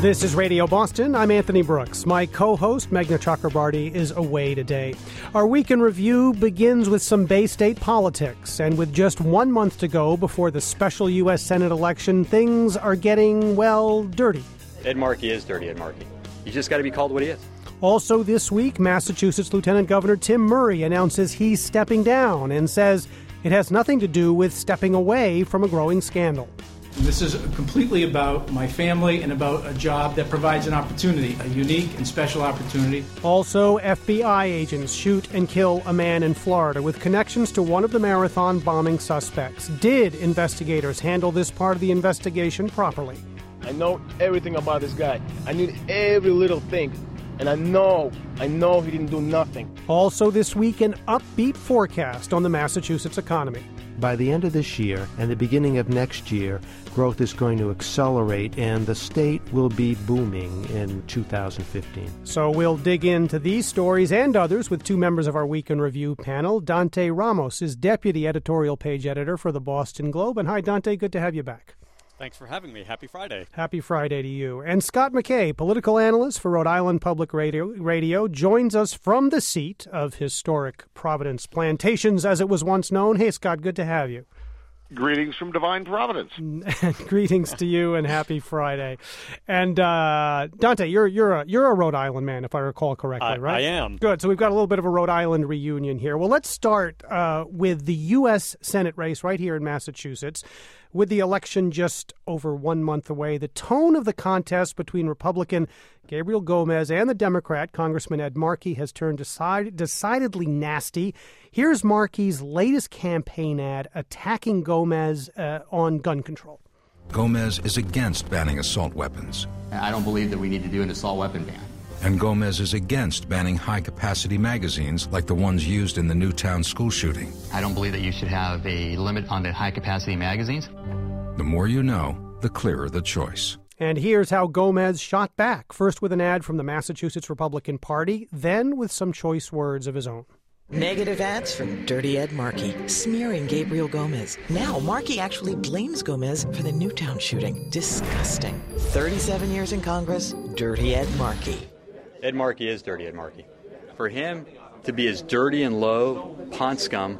This is Radio Boston. I'm Anthony Brooks. My co-host, Meghna Chakrabarty, is away today. Our week in review begins with some Bay State politics. And with just 1 month to go before the special U.S. Senate election, things are getting, well, dirty. Ed Markey is dirty, Ed Markey. He's just got to be called what he is. Also this week, Massachusetts Lieutenant Governor Tim Murray announces he's stepping down and says it has nothing to do with stepping away from a growing scandal. This is completely about my family and about a job that provides an opportunity, a unique and special opportunity. Also, FBI agents shoot and kill a man in Florida with connections to one of the marathon bombing suspects. Did investigators handle this part of the investigation properly? I know everything about this guy. I knew every little thing. And I know he didn't do nothing. Also this week, an upbeat forecast on the Massachusetts economy. By the end of this year and the beginning of next year, growth is going to accelerate and the state will be booming in 2015. So we'll dig into these stories and others with two members of our Week in Review panel. Dante Ramos is Deputy Editorial Page Editor for the Boston Globe. And hi, Dante, good to have you back. Thanks for having me. Happy Friday. Happy Friday to you. And Scott McKay, political analyst for Rhode Island Public Radio, joins us from the seat of historic Providence Plantations, as it was once known. Hey, Scott, good to have you. Greetings from Divine Providence. Greetings to you and happy Friday. And Dante, you're a Rhode Island man, if I recall correctly, right? I am. Good. So we've got a little bit of a Rhode Island reunion here. Well, let's start with the U.S. Senate race right here in Massachusetts. With the election just over 1 month away, the tone of the contest between Republican Gabriel Gomez and the Democrat Congressman Ed Markey has turned decidedly nasty. Here's Markey's latest campaign ad attacking Gomez on gun control. Gomez is against banning assault weapons. I don't believe that we need to do an assault weapon ban. And Gomez is against banning high-capacity magazines like the ones used in the Newtown school shooting. I don't believe that you should have a limit on the high-capacity magazines. The more you know, the clearer the choice. And here's how Gomez shot back, first with an ad from the Massachusetts Republican Party, then with some choice words of his own. Negative ads from Dirty Ed Markey, smearing Gabriel Gomez. Now, Markey actually blames Gomez for the Newtown shooting. Disgusting. 37 years in Congress, Dirty Ed Markey. Ed Markey is dirty, Ed Markey. For him to be as dirty and low, pond scum,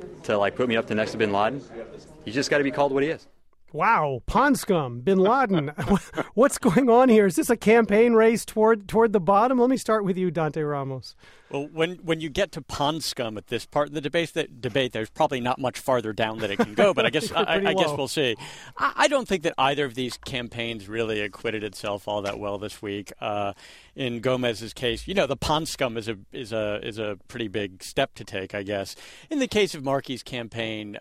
to put me up to next to bin Laden, he's just got to be called what he is. Wow, pond scum, bin Laden. What's going on here? Is this a campaign race toward the bottom? Let me start with you, Dante Ramos. Well, when you get to pond scum at this part of the debate, there's probably not much farther down that it can go. But I guess I guess we'll see. I don't think that either of these campaigns really acquitted itself all that well this week. In Gomez's case, the pond scum is a pretty big step to take, I guess. In the case of Markey's campaign,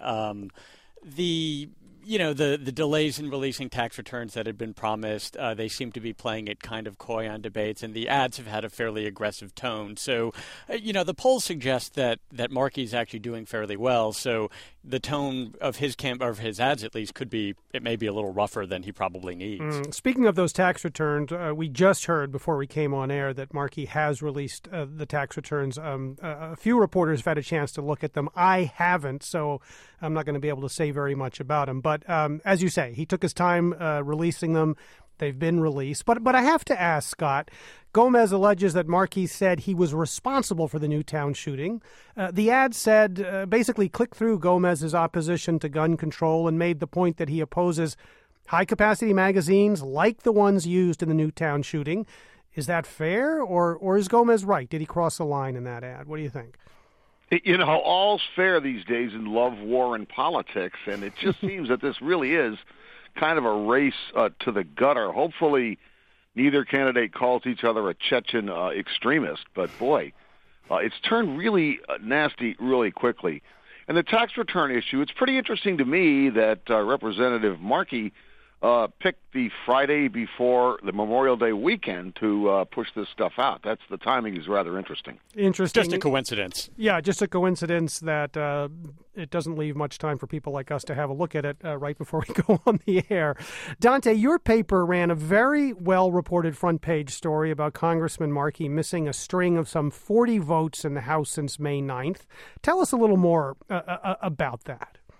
the delays in releasing tax returns that had been promised, they seem to be playing it kind of coy on debates, and the ads have had a fairly aggressive tone. So, the polls suggest that Markey's actually doing fairly well. So the tone of his ads, at least, it may be a little rougher than he probably needs. Speaking of those tax returns, we just heard before we came on air that Markey has released the tax returns. A few reporters have had a chance to look at them. I haven't, so I'm not going to be able to say very much about them. But as you say, he took his time releasing them. They've been released. But I have to ask, Scott, Gomez alleges that Markey said he was responsible for the Newtown shooting. The ad said, basically clicked through Gomez's opposition to gun control and made the point that he opposes high-capacity magazines like the ones used in the Newtown shooting. Is that fair, or is Gomez right? Did he cross the line in that ad? What do you think? All's fair these days in love, war, and politics, and it just seems that this really is kind of a race to the gutter. Hopefully neither candidate calls each other a Chechen extremist, but boy, it's turned really nasty really quickly. And the tax return issue, it's pretty interesting to me that Representative Markey picked the Friday before the Memorial Day weekend to push this stuff out. The timing is rather interesting. Just a coincidence. Yeah, just a coincidence that it doesn't leave much time for people like us to have a look at it right before we go on the air. Dante, your paper ran a very well-reported front-page story about Congressman Markey missing a string of some 40 votes in the House since May 9th. Tell us a little more about that.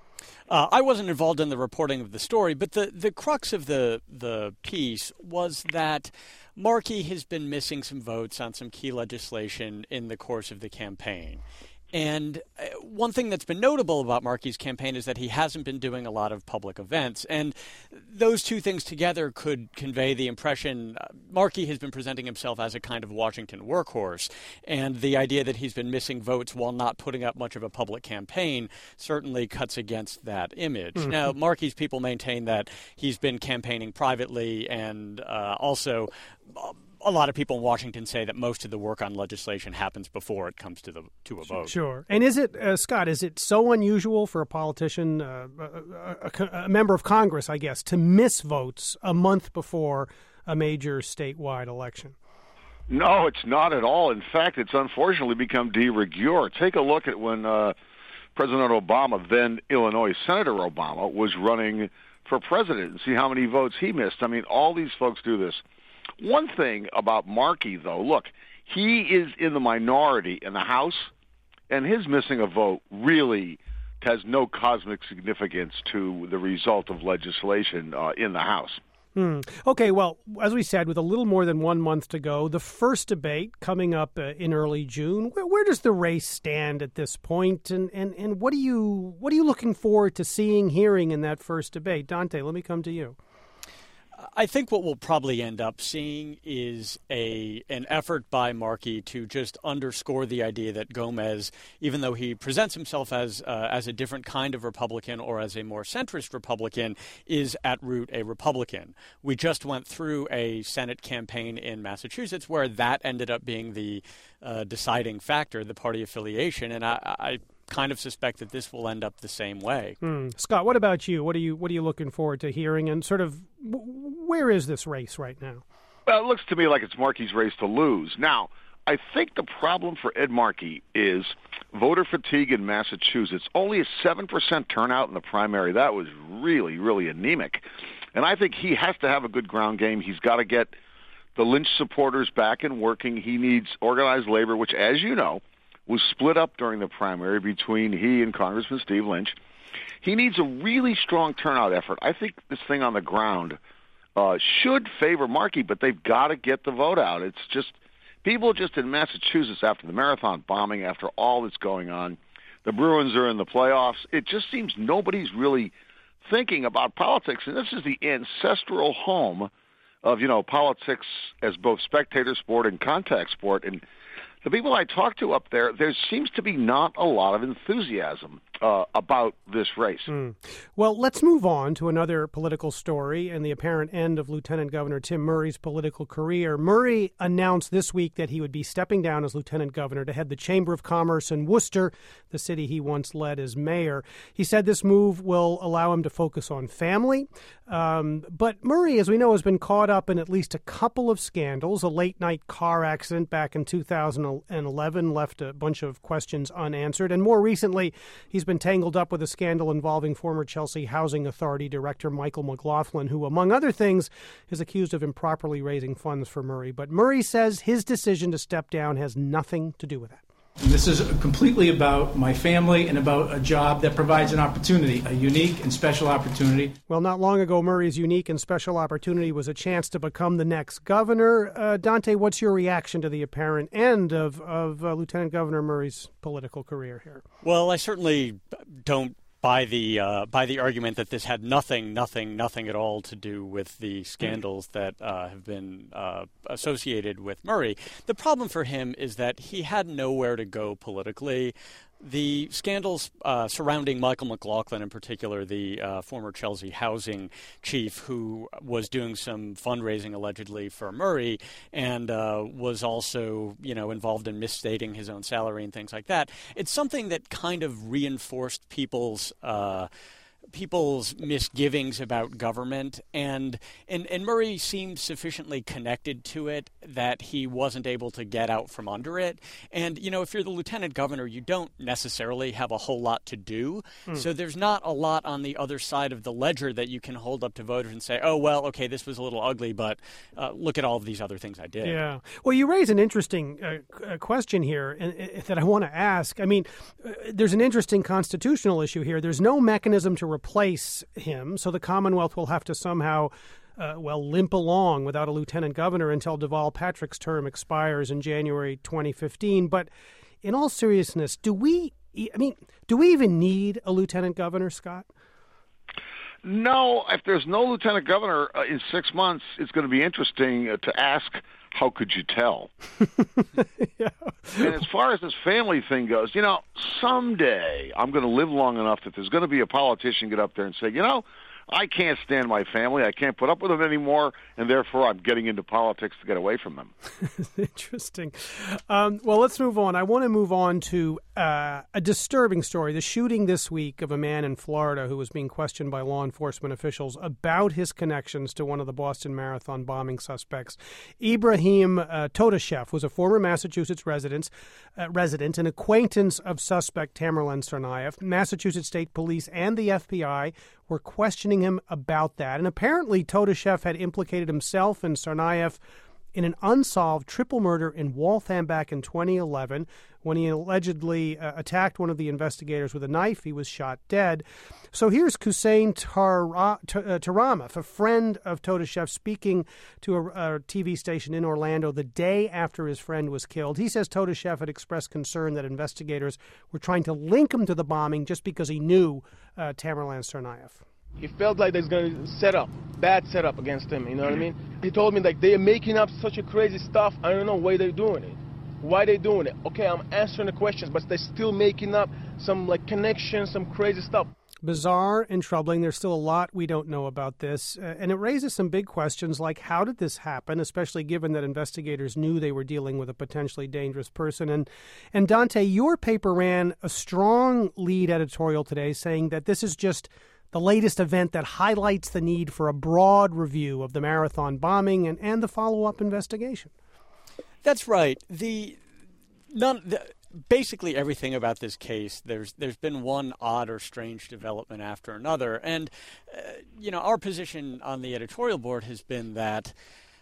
I wasn't involved in the reporting of the story, but the crux of the piece was that Markey has been missing some votes on some key legislation in the course of the campaign. And one thing that's been notable about Markey's campaign is that he hasn't been doing a lot of public events. And those two things together could convey the impression Markey has been presenting himself as a kind of Washington workhorse. And the idea that he's been missing votes while not putting up much of a public campaign certainly cuts against that image. Mm-hmm. Now, Markey's people maintain that he's been campaigning privately, and also a lot of people in Washington say that most of the work on legislation happens before it comes to a vote. Sure. And is it, Scott, is it so unusual for a politician, a member of Congress, I guess, to miss votes a month before a major statewide election? No, it's not at all. In fact, it's unfortunately become de rigueur. Take a look at when President Obama, then Illinois Senator Obama, was running for president and see how many votes he missed. I mean, all these folks do this. One thing about Markey, though, look, he is in the minority in the House, and his missing a vote really has no cosmic significance to the result of legislation in the House. Okay, well, as we said, with a little more than 1 month to go, the first debate coming up in early June, where does the race stand at this point, and what are you looking forward to seeing, hearing in that first debate? Dante, let me come to you. I think what we'll probably end up seeing is an effort by Markey to just underscore the idea that Gomez, even though he presents himself as a different kind of Republican or as a more centrist Republican, is at root a Republican. We just went through a Senate campaign in Massachusetts where that ended up being the deciding factor, the party affiliation, and I kind of suspect that this will end up the same way. Scott, what about you? What are you looking forward to hearing, and sort of where is this race right now? Well, it looks to me like it's Markey's race to lose. Now, I think the problem for Ed Markey is voter fatigue in Massachusetts. Only a 7% turnout in the primary. That was really, really anemic. And I think he has to have a good ground game. He's got to get the Lynch supporters back and working. He needs organized labor, which, as you know, was split up during the primary between he and Congressman Steve Lynch. He needs a really strong turnout effort. I think this thing on the ground should favor Markey, but they've got to get the vote out. It's just people just in Massachusetts after the marathon bombing, after all that's going on, the Bruins are in the playoffs. It just seems nobody's really thinking about politics, and this is the ancestral home of, politics as both spectator sport and contact sport. And the people I talk to up there seems to be not a lot of enthusiasm about this race. Well, let's move on to another political story and the apparent end of Lieutenant Governor Tim Murray's political career. Murray announced this week that he would be stepping down as Lieutenant Governor to head the Chamber of Commerce in Worcester, the city he once led as mayor. He said this move will allow him to focus on family. But Murray, as we know, has been caught up in at least a couple of scandals. A late-night car accident back in 2011 left a bunch of questions unanswered. And more recently, he's been tangled up with a scandal involving former Chelsea Housing Authority Director Michael McLaughlin, who, among other things, is accused of improperly raising funds for Murray. But Murray says his decision to step down has nothing to do with that. This is completely about my family and about a job that provides an opportunity, a unique and special opportunity. Well, not long ago, Murray's unique and special opportunity was a chance to become the next governor. Dante, what's your reaction to the apparent end of Lieutenant Governor Murray's political career here? Well, I certainly don't buy the argument that this had nothing at all to do with the scandals that have been associated with Murray. The problem for him is that he had nowhere to go politically. The scandals surrounding Michael McLaughlin, in particular, the former Chelsea housing chief who was doing some fundraising allegedly for Murray and was also, involved in misstating his own salary and things like that. It's something that kind of reinforced people's misgivings about government, and Murray seemed sufficiently connected to it that he wasn't able to get out from under it. And, if you're the lieutenant governor, you don't necessarily have a whole lot to do. So there's not a lot on the other side of the ledger that you can hold up to voters and say, oh, well, okay, this was a little ugly, but look at all of these other things I did. Yeah. Well, you raise an interesting question here that I want to ask. I mean, there's an interesting constitutional issue here. There's no mechanism to to replace him, so the Commonwealth will have to somehow limp along without a lieutenant governor until Deval Patrick's term expires in January 2015. But in all seriousness, do we even need a lieutenant governor, Scott? No, if there's no lieutenant governor in 6 months, it's going to be interesting to ask, how could you tell? Yeah. And as far as this family thing goes, someday I'm going to live long enough that there's going to be a politician get up there and say, I can't stand my family. I can't put up with them anymore, and therefore I'm getting into politics to get away from them. Interesting. Well, let's move on. I want to move on to a disturbing story, the shooting this week of a man in Florida who was being questioned by law enforcement officials about his connections to one of the Boston Marathon bombing suspects. Ibrahim Todashev was a former Massachusetts resident, an acquaintance of suspect Tamerlan Tsarnaev. Massachusetts State Police and the FBI were questioning him about that. And apparently Todashev had implicated himself and Tsarnaev in an unsolved triple murder in Waltham back in 2011. When he allegedly attacked one of the investigators with a knife, he was shot dead. So here's Hussein Taramov, a friend of Todashev, speaking to a TV station in Orlando the day after his friend was killed. He says Todashev had expressed concern that investigators were trying to link him to the bombing just because he knew Tamerlan Tsarnaev. He felt like there's going to bad setup against him, you know what I mean? He told me, they're making up such a crazy stuff. I don't know why they're doing it. Why they doing it? Okay, I'm answering the questions, but they're still making up some, connections, some crazy stuff. Bizarre and troubling. There's still a lot we don't know about this. And it raises some big questions like, how did this happen, especially given that investigators knew they were dealing with a potentially dangerous person? And Dante, your paper ran a strong lead editorial today saying that this is just the latest event that highlights the need for a broad review of the marathon bombing and the follow-up investigation. That's right. Basically everything about this case, there's been one odd or strange development after another. And, our position on the editorial board has been that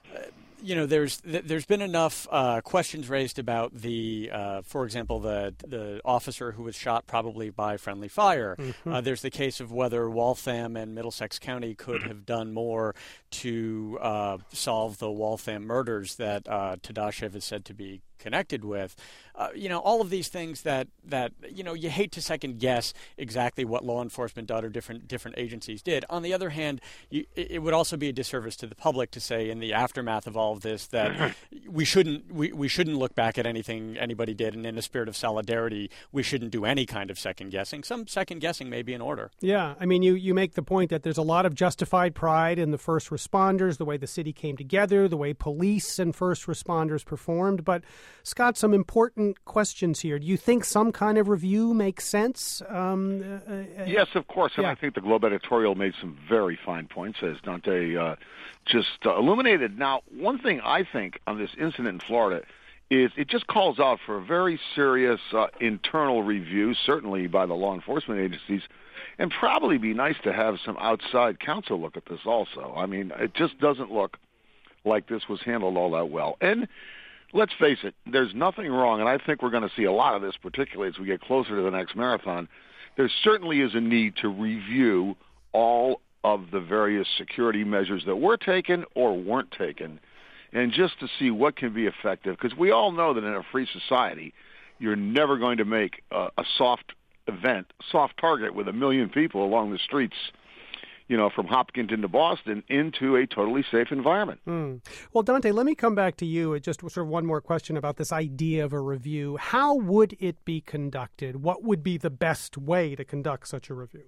there's been enough questions raised about for example, the officer who was shot probably by friendly fire. Mm-hmm. There's the case of whether Waltham and Middlesex County could have done more to solve the Waltham murders that Todashev is said to be connected with. All of these things that you hate to second guess exactly what law enforcement did or different agencies did. On the other hand, it would also be a disservice to the public to say in the aftermath of all of this that we shouldn't look back at anything anybody did, and in a spirit of solidarity, we shouldn't do any kind of second guessing. Some second guessing may be in order. Yeah, I mean, you make the point that there's a lot of justified pride in the first responders, the way the city came together, the way police and first responders performed, but Scott, some important questions here. Do you think some kind of review makes sense? Yes, of course. And I think the Globe editorial made some very fine points, as Dante just illuminated. Now, one thing I think on this incident in Florida is it just calls out for a very serious internal review, certainly by the law enforcement agencies, and probably be nice to have some outside counsel look at this also. I mean, it just doesn't look like this was handled all that well. And let's face it, there's nothing wrong, and I think we're going to see a lot of this, particularly as we get closer to the next marathon. There certainly is a need to review all of the various security measures that were taken or weren't taken, and just to see what can be effective, because we all know that in a free society, you're never going to make a soft target with 1 million people along the streets, from Hopkinton to Boston, into a totally safe environment. Well, Dante, let me come back to you. Just sort of one more question about this idea of a review. How would it be conducted? What would be the best way to conduct such a review?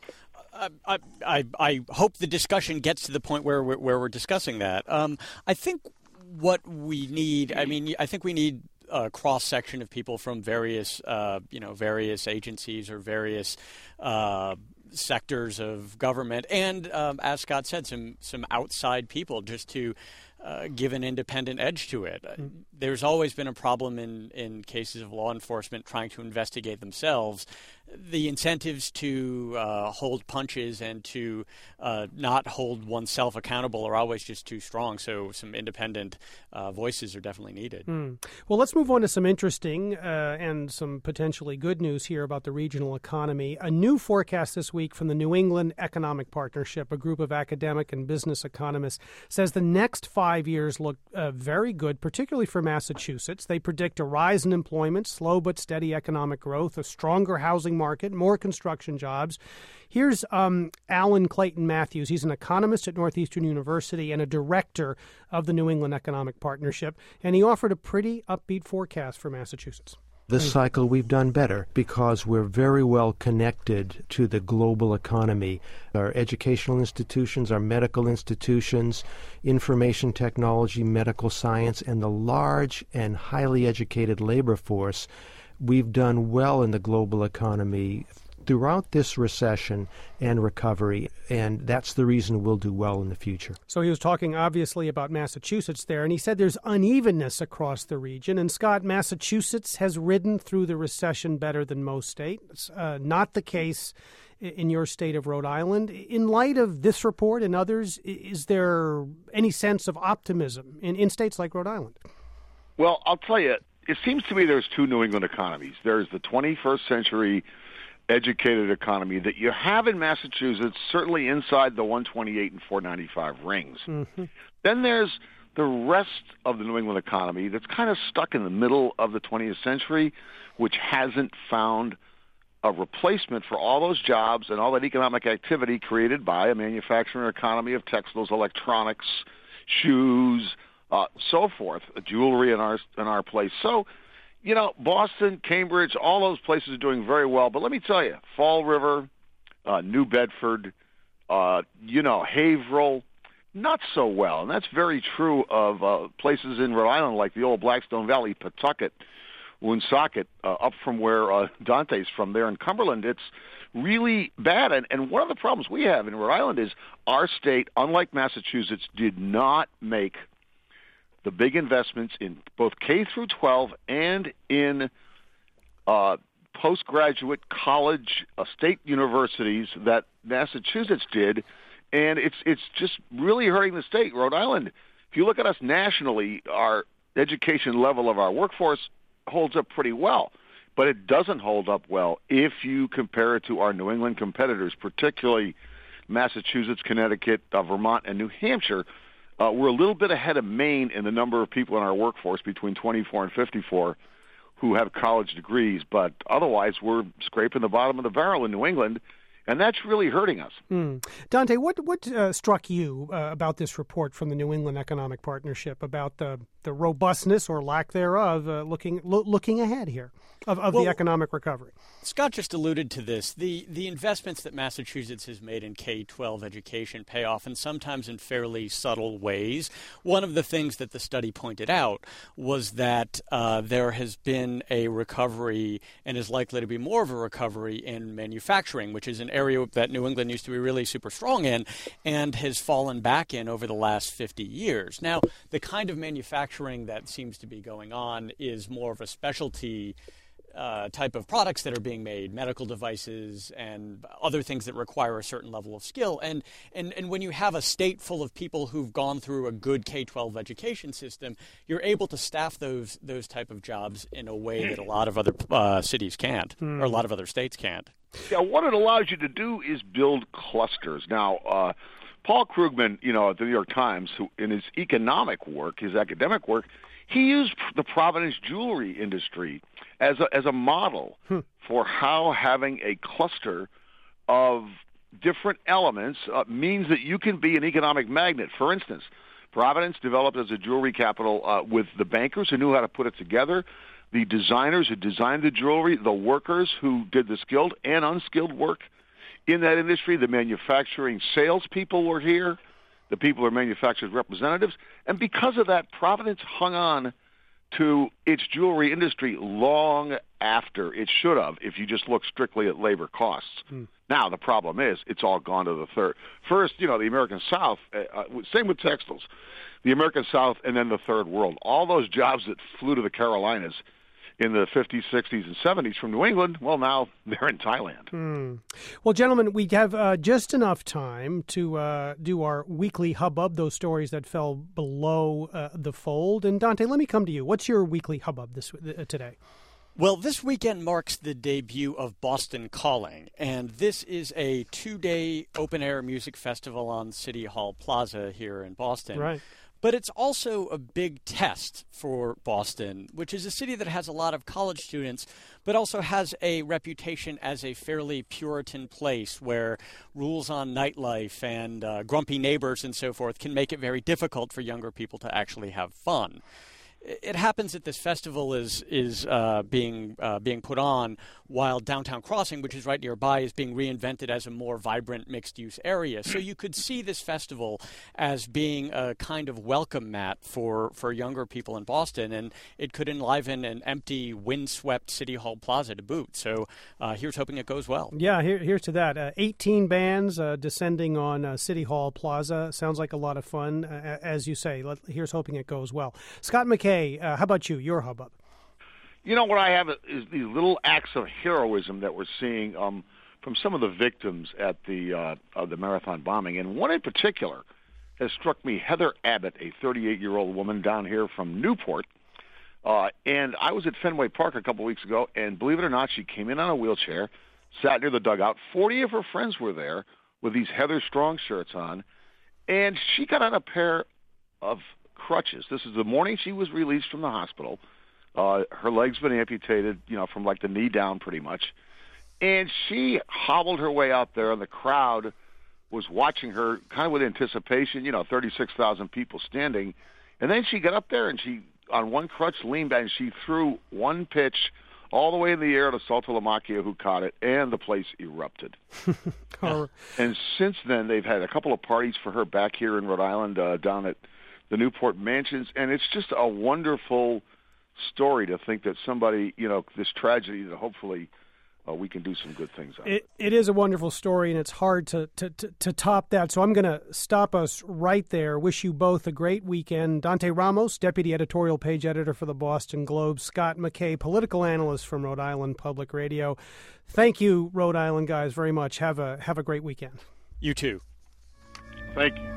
I hope the discussion gets to the point where we're discussing that. I think what we need, I think we need a cross-section of people from various agencies or various sectors of government, and as Scott said, some outside people just to give an independent edge to it. There's always been a problem in cases of law enforcement trying to investigate themselves. the incentives to hold punches and to not hold oneself accountable are always just too strong. So some independent voices are definitely needed. Well, let's move on to some interesting and some potentially good news here about the regional economy. A new forecast this week from the New England Economic Partnership, a group of academic and business economists, says the next 5 years look very good, particularly for Massachusetts. They predict a rise in employment, slow but steady economic growth, a stronger housing market, more construction jobs. Here's Alan Clayton Matthews. He's an economist at Northeastern University and a director of the New England Economic Partnership, and he offered a pretty upbeat forecast for Massachusetts. This cycle we've done better because we're very well connected to the global economy. Our educational institutions, our medical institutions, information technology, medical science, and the large and highly educated labor force, we've done well in the global economy throughout this recession and recovery, and that's the reason we'll do well in the future. So he was talking obviously about Massachusetts there, and he said there's unevenness across the region. And Scott, Massachusetts has ridden through the recession better than most states. Not the case in your state of Rhode Island. In light of this report and others, is there any sense of optimism in states like Rhode Island? Well, I'll tell you, it seems to me there's two New England economies. There's the 21st century educated economy that you have in Massachusetts, certainly inside the 128 and 495 rings. Mm-hmm. Then there's the rest of the New England economy that's kind of stuck in the middle of the 20th century, which hasn't found a replacement for all those jobs and all that economic activity created by a manufacturing economy of textiles, electronics, shoes, so forth, jewelry in our place. So, you know, Boston, Cambridge, all those places are doing very well. But let me tell you, Fall River, New Bedford, Haverhill, not so well. And that's very true of places in Rhode Island like the old Blackstone Valley, Pawtucket, Woonsocket, up from where Dante's from there in Cumberland. It's really bad. And one of the problems we have in Rhode Island is our state, unlike Massachusetts, did not make the big investments in both K through 12 and in postgraduate college state universities that Massachusetts did, and it's just really hurting the state. Rhode Island, if you look at us nationally, our education level of our workforce holds up pretty well, but it doesn't hold up well if you compare it to our New England competitors, particularly Massachusetts, Connecticut, Vermont, and New Hampshire. We're a little bit ahead of Maine in the number of people in our workforce between 24 and 54 who have college degrees, but otherwise we're scraping the bottom of the barrel in New England, and that's really hurting us. Dante, what struck you about this report from the New England Economic Partnership about the robustness or lack thereof looking ahead here of the economic recovery? Scott just alluded to this. The investments that Massachusetts has made in K-12 education pay off, and sometimes in fairly subtle ways. One of the things that the study pointed out was that there has been a recovery and is likely to be more of a recovery in manufacturing, which is an area that New England used to be really super strong in and has fallen back in over the last 50 years. Now, the kind of manufacturing that seems to be going on is more of a specialty type of products that are being made, medical devices and other things that require a certain level of skill. And when you have a state full of people who've gone through a good K-12 education system, you're able to staff those type of jobs in a way that a lot of other cities can't, or a lot of other states can't. Yeah, what it allows you to do is build clusters. Now, Paul Krugman, at the New York Times, who in his economic work, his academic work, he used the Providence jewelry industry as a model for how having a cluster of different elements means that you can be an economic magnet. For instance, Providence developed as a jewelry capital with the bankers who knew how to put it together, the designers who designed the jewelry, the workers who did the skilled and unskilled work in that industry, the manufacturing salespeople were here, the people who are manufacturers' representatives, and because of that, Providence hung on to its jewelry industry long after it should have, if you just look strictly at labor costs. Now, the problem is it's all gone to the third. First, the American South, same with textiles, the American South and then the third world. All those jobs that flew to the Carolinas in the 50s, 60s, and 70s from New England, well, now they're in Thailand. Well, gentlemen, we have just enough time to do our weekly hubbub, those stories that fell below the fold. And Dante, let me come to you. What's your weekly hubbub today? Well, this weekend marks the debut of Boston Calling, and this is a 2-day open-air music festival on City Hall Plaza here in Boston. Right. But it's also a big test for Boston, which is a city that has a lot of college students, but also has a reputation as a fairly Puritan place where rules on nightlife and grumpy neighbors and so forth can make it very difficult for younger people to actually have fun. It happens that this festival is being put on while Downtown Crossing, which is right nearby, is being reinvented as a more vibrant mixed-use area. So you could see this festival as being a kind of welcome mat for younger people in Boston, and it could enliven an empty, windswept City Hall Plaza to boot. So here's hoping it goes well. Yeah, here's to that. 18 bands descending on City Hall Plaza. Sounds like a lot of fun, as you say. Here's hoping it goes well. Scott McKay, how about you, your hubbub? You know, what I have is these little acts of heroism that we're seeing from some of the victims at the marathon bombing. And one in particular has struck me, Heather Abbott, a 38-year-old woman down here from Newport. And I was at Fenway Park a couple weeks ago, and believe it or not, she came in on a wheelchair, sat near the dugout. 40 of her friends were there with these Heather Strong shirts on, and she got on a pair of crutches. This is the morning she was released from the hospital. Her leg's been amputated, from like the knee down pretty much. And she hobbled her way out there, and the crowd was watching her kind of with anticipation, 36,000 people standing. And then she got up there, and she, on one crutch, leaned back, and she threw one pitch all the way in the air to Saltalamacchia, who caught it, and the place erupted. And since then, they've had a couple of parties for her back here in Rhode Island, down at the Newport Mansions, and it's just a wonderful story to think that somebody, this tragedy, that hopefully we can do some good things out of it. It is a wonderful story, and it's hard to top that. So I'm going to stop us right there. Wish you both a great weekend. Dante Ramos, Deputy Editorial Page Editor for the Boston Globe. Scott McKay, Political Analyst from Rhode Island Public Radio. Thank you, Rhode Island guys, very much. Have a great weekend. You too. Thank you.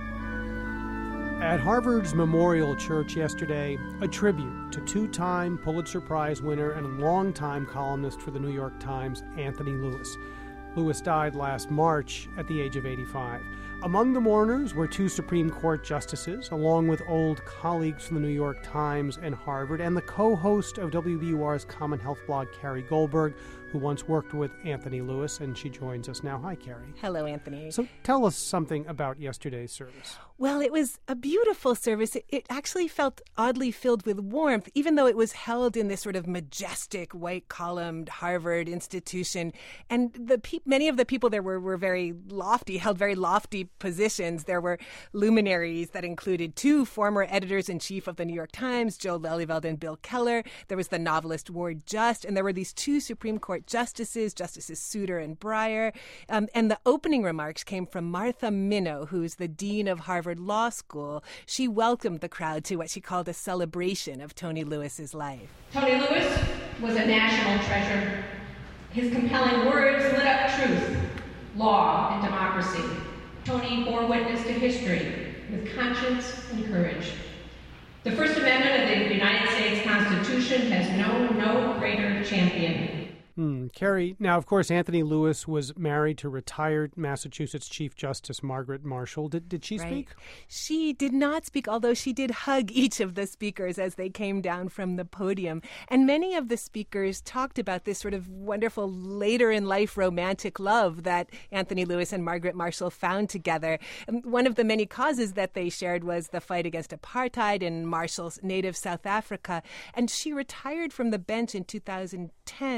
At Harvard's Memorial Church yesterday, a tribute to two-time Pulitzer Prize winner and longtime columnist for the New York Times, Anthony Lewis. Lewis died last March at the age of 85. Among the mourners were two Supreme Court justices, along with old colleagues from the New York Times and Harvard, and the co-host of WBUR's Common Health blog, Carrie Goldberg, who once worked with Anthony Lewis, and she joins us now. Hi, Carrie. Hello, Anthony. So tell us something about yesterday's service. Well, it was a beautiful service. It actually felt oddly filled with warmth, even though it was held in this sort of majestic, white-columned Harvard institution. And many of the people there were very lofty, held very lofty positions. There were luminaries that included two former editors-in-chief of the New York Times, Joe Lelyveld and Bill Keller. There was the novelist Ward Just, and there were these two Supreme Court Justices Souter and Breyer. And the opening remarks came from Martha Minow, who's the dean of Harvard Law School. She welcomed the crowd to what she called a celebration of Tony Lewis's life. Tony Lewis was a national treasure. His compelling words lit up truth, law, and democracy. Tony bore witness to history with conscience and courage. The First Amendment of the United States Constitution has known no greater champion. Carrie, now, of course, Anthony Lewis was married to retired Massachusetts Chief Justice Margaret Marshall. Did she speak? She did not speak, although she did hug each of the speakers as they came down from the podium. And many of the speakers talked about this sort of wonderful later-in-life romantic love that Anthony Lewis and Margaret Marshall found together. And one of the many causes that they shared was the fight against apartheid in Marshall's native South Africa. And she retired from the bench in 2010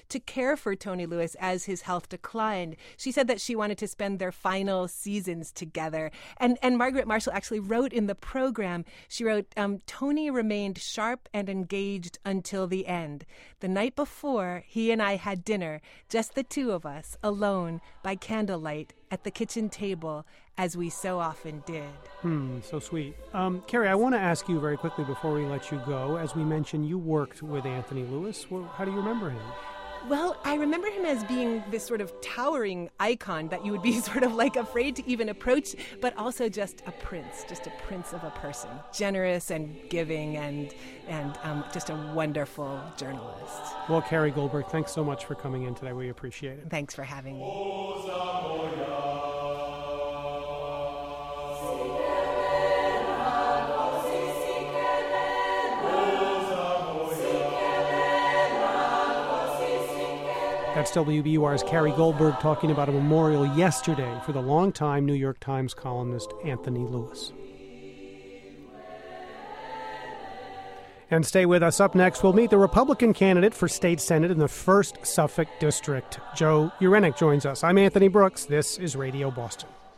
to care for Tony Lewis as his health declined. She said that she wanted to spend their final seasons together. And Margaret Marshall actually wrote in the program, she wrote, Tony remained sharp and engaged until the end. The night before, he and I had dinner, just the two of us, alone, by candlelight, at the kitchen table, as we so often did. So sweet. Carrie, I want to ask you very quickly before we let you go. As we mentioned, you worked with Anthony Lewis. Well, how do you remember him? Well, I remember him as being this sort of towering icon that you would be sort of like afraid to even approach, but also just a prince of a person. Generous and giving and just a wonderful journalist. Well, Carrie Goldberg, thanks so much for coming in today. We appreciate it. Thanks for having me. That's WBUR's Carrie Goldberg talking about a memorial yesterday for the longtime New York Times columnist Anthony Lewis. And stay with us. Up next, we'll meet the Republican candidate for state Senate in the 1st Suffolk District. Joe Urenick joins us. I'm Anthony Brooks. This is Radio Boston.